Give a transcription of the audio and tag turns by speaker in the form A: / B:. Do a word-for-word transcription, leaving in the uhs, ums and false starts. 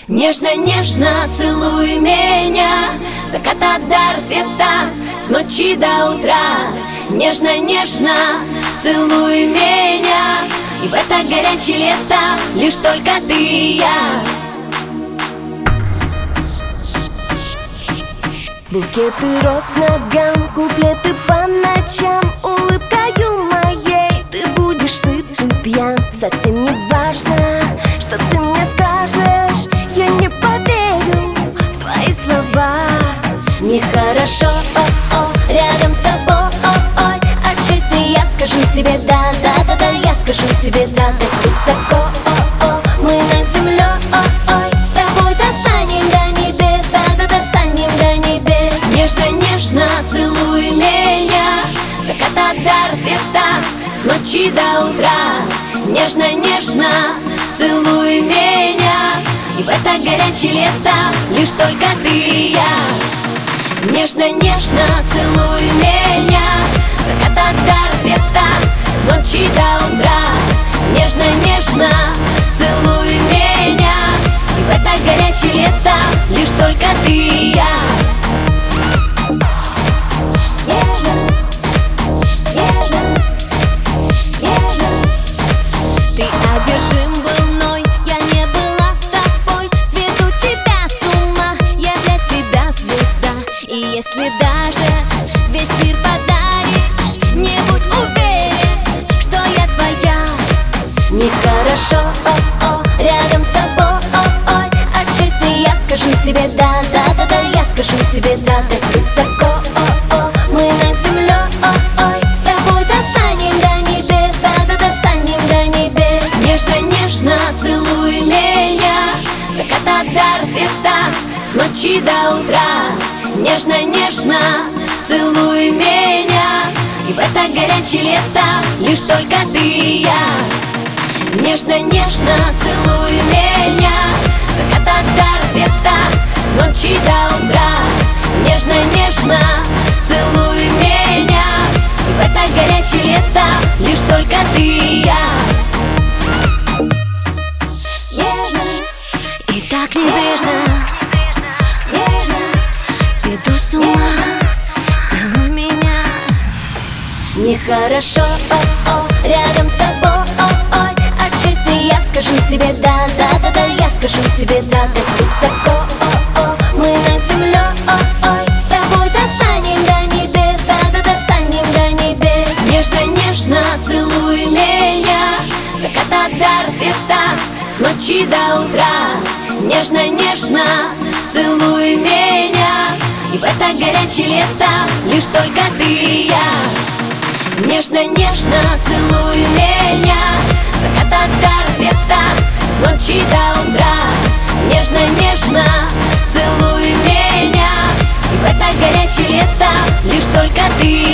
A: Нежно-нежно целуй меня, с заката до рассвета, с ночи до утра. Нежно-нежно целуй меня, и в это горячее лето лишь только ты и я.
B: Букеты роз к ногам, куплеты по ночам, улыбкою моей ты будешь сыт и пьян. Совсем не важно, что ты мне скажешь, я не поверю в твои слова.
A: Нехорошо, о-о, рядом с тобой, ой, от счастья я скажу тебе да, да-да-да, я скажу тебе да. Так высоко, о-о, мы над землей, ой, с тобой достанем до небес, да-да, достанем до небес. Нежно-нежно целуй меня, с заката до рассвета, с ночи до утра. Нежно-нежно целуй меня, и в это горячее лето лишь только ты и я. Нежно-нежно целуй меня, с заката до рассвета, с ночи до утра. Нежно-нежно целуй меня, и в это горячее лето лишь только ты и я.
B: Ты одержим был мной, я не была с тобой. Сведу тебя с ума, я для тебя звезда. И если даже весь мир подаришь, не будь уверен, что я твоя.
A: Нехорошо, о-о, рядом с тобой, ой, от счастья я скажу тебе да, да-да-да, я скажу тебе да. Так высоко, о-о, мы над землей, ой, с тобой достанем до небес, да-да, достанем до небес. Нежно-нежно целуй меня, с заката до рассвета, с ночи до утра. Нежно-нежно целуй меня, и в это горячее лето лишь только ты и я. Нежно-нежно целуй меня, с заката до рассвета, с ночи до утра. Нежно-нежно целуй меня, и в это горячее лето лишь только ты и я.
B: Нежно и так небрежно, нежно, сведу с ума, целуй меня.
A: Нехорошо, о-о, рядом с тобой, ой, от счастья я скажу тебе да, да-да-да, я скажу тебе да. Так высоко, о-о, мы над землей, ой, с тобой достанем до небес, да-да, достанем до небес. Нежно-нежно целуй меня, с заката до рассвета, с ночи до утра. Нежно-нежно целуй меня, и в это горячее лето лишь только ты и я. Нежно-нежно целуй меня, с заката до рассвета, с ночи до утра. Нежно-нежно целуй меня, и в это горячее лето лишь только ты.